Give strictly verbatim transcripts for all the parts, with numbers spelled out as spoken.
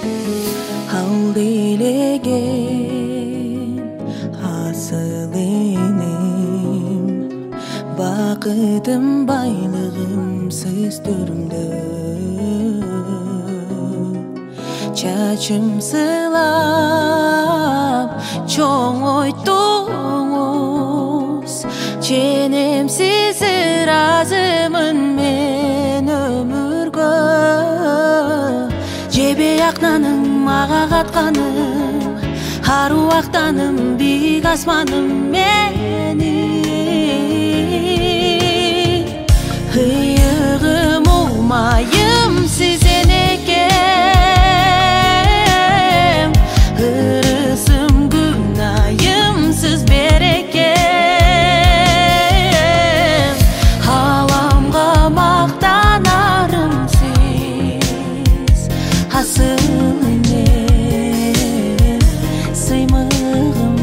Al dilegen asıl enim, bakıtım baylığım süstürümdü. Çaçım sılap çoğ oytunuz, çenemsiz razımın men ömürgө. Жебе акнаның мага катканың, аруактаным бийик асманым менин. Ыйыгым умайым сизден экем, ырысым күнайым сиз берекем. Аламга мактанарым сиз, асыл энем, сыймыгым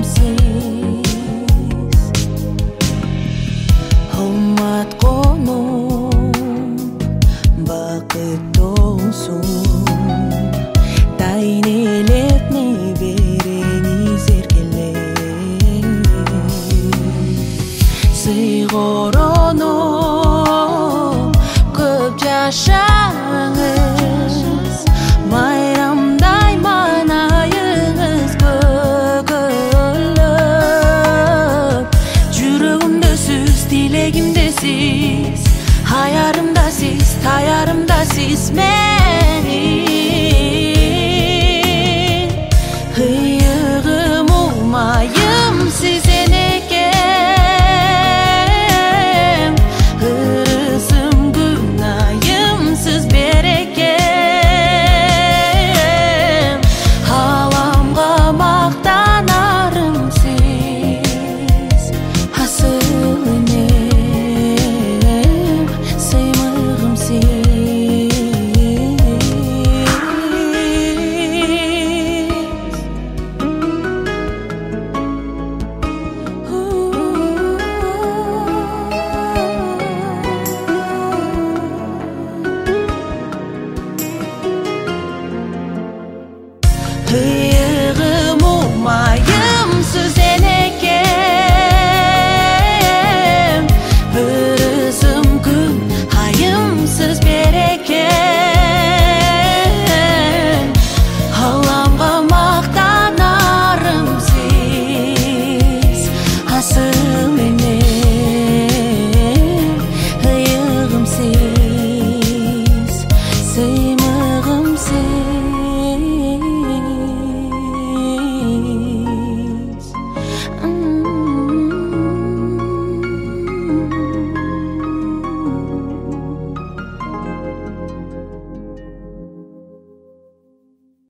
сиз. Умат конуп бакыт толсун, тайнелеп небереңиз эркелеп. Сыйгороонуп көп жашаңыз, майрамдай манайыңыз көгөлөп. Жүрөгүмдө сиз, тилегимде сиз, аярымда сиз, таярымда сиз менин. Ыйыгым умайым сизден экем, ырысым күнайым сиз берекем. Аламга мактанарым сиз, асыл энем, сыймыгым сиз. Hey